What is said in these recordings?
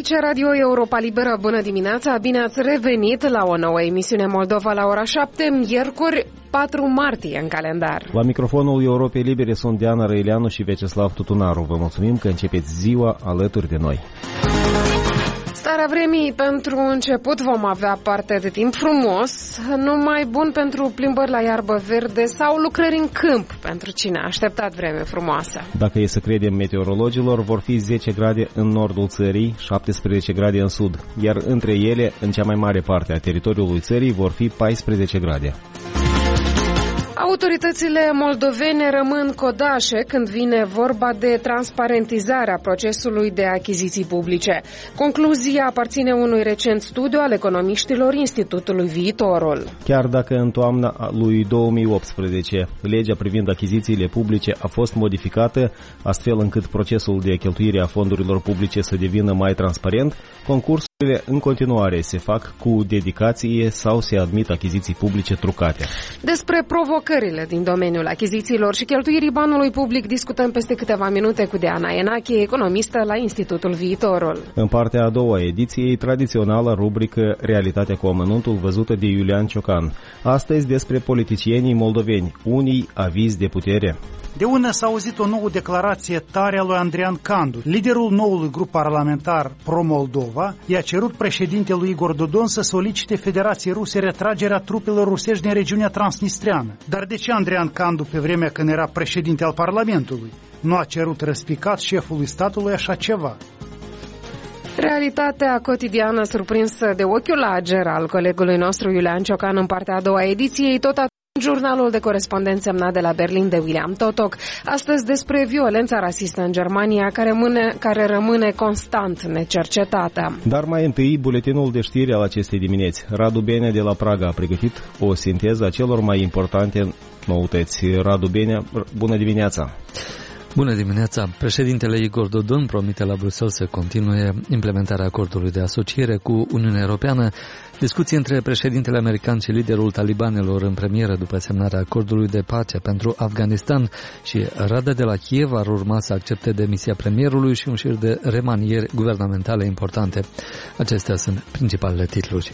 Aici Radio Europa Liberă, bună dimineața, bine ați revenit la o nouă emisiune Moldova la ora 7, miercuri 4 martie în calendar. La microfonul Europei Libere sunt Diana Răileanu și Vyacheslav Tutunaru. Vă mulțumim că începeți ziua alături de noi. Starea vremii pentru început, vom avea parte de timp frumos, numai bun pentru plimbări la iarbă verde sau lucrări în câmp pentru cine a așteptat vreme frumoasă. Dacă e să credem meteorologilor, vor fi 10 grade în nordul țării, 17 grade în sud, iar între ele, în cea mai mare parte a teritoriului țării, vor fi 14 grade. Autoritățile moldovene rămân codașe când vine vorba de transparentizarea procesului de achiziții publice. Concluzia aparține unui recent studiu al economiștilor Institutului Viitorul. Chiar dacă în toamna lui 2018 legea privind achizițiile publice a fost modificată astfel încât procesul de cheltuire a fondurilor publice să devină mai transparent, concursurile în continuare se fac cu dedicație sau se admit achiziții publice trucate. Despre provocările din domeniul achizițiilor și cheltuirii banului public discutăm peste câteva minute cu Diana Enache, economistă la Institutul Viitorul. În partea a doua ediției, tradițională rubrică Realitatea cu amănuntul văzută de Iulian Ciocan. Astăzi despre politicienii moldoveni, unii avizi de putere. De unde s-a auzit o nouă declarație tare a lui Andrian Candu. Liderul noului grup parlamentar Pro-Moldova i-a cerut președintelui Igor Dodon să solicite Federației Ruse retragerea trupelor rusești din regiunea transnistreană. Dar de ce Andrian Candu, pe vremea când era președinte al Parlamentului, nu a cerut răspicat șefului statului așa ceva? Realitatea cotidiană surprinsă de ochiul ager al colegului nostru Iulian Ciocan în partea a doua ediției, tot jurnalul de corespondență semnat de la Berlin de William Totok. Astăzi despre violența rasistă în Germania care rămâne constant necercetată. Dar mai întâi, buletinul de știri al acestei dimineți. Radu Benea de la Praga a pregătit o sinteză a celor mai importante noutăți. Radu Benea, bună dimineața! Bună dimineața! Președintele Igor Dodon promite la Bruxelles să continue implementarea acordului de asociere cu Uniunea Europeană. Discuții între președintele american și liderul talibanelor în premieră după semnarea acordului de pace pentru Afganistan și Rada de la Kiev ar urma să accepte demisia premierului și un șir de remanieri guvernamentale importante. Acestea sunt principalele titluri.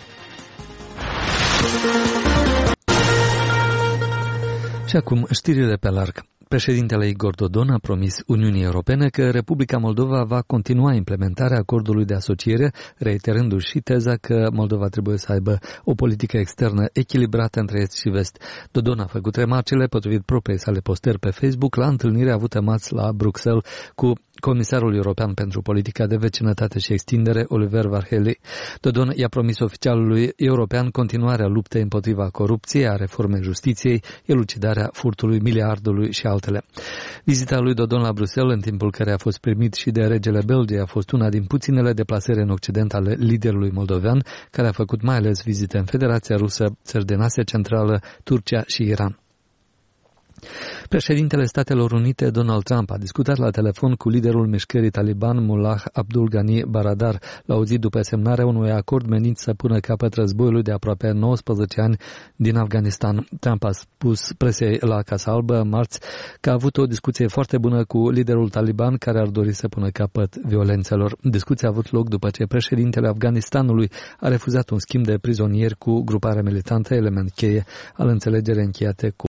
Și acum știrile pe larg. Președintele Igor Dodon a promis Uniunii Europene că Republica Moldova va continua implementarea acordului de asociere, reiterându-și și teza că Moldova trebuie să aibă o politică externă echilibrată între est și vest. Dodon a făcut remarcele potrivit propriei sale postări pe Facebook la întâlnirea avută marți la Bruxelles cu Comisarul European pentru Politica de Vecinătate și Extindere, Oliver Varhelyi. Dodon i-a promis oficialului european continuarea luptei împotriva corupției, a reformei justiției, elucidarea furtului miliardului și altele. Vizita lui Dodon la Bruxelles, în timpul care a fost primit și de regele Belgiei, a fost una din puținele deplasări în Occident ale liderului moldovean, care a făcut mai ales vizite în Federația Rusă, țări din Asia Centrală, Turcia și Iran. Președintele Statelor Unite, Donald Trump, a discutat la telefon cu liderul mișcării taliban, Mullah Abdul Ghani Baradar, la o zi după semnarea unui acord menit să pună capăt războiului de aproape 19 ani din Afganistan. Trump a spus presei la Casa Albă marți că a avut o discuție foarte bună cu liderul taliban care ar dori să pună capăt violențelor. Discuția a avut loc după ce președintele Afganistanului a refuzat un schimb de prizonieri cu gruparea militantă, element cheie al înțelegerii încheiate cu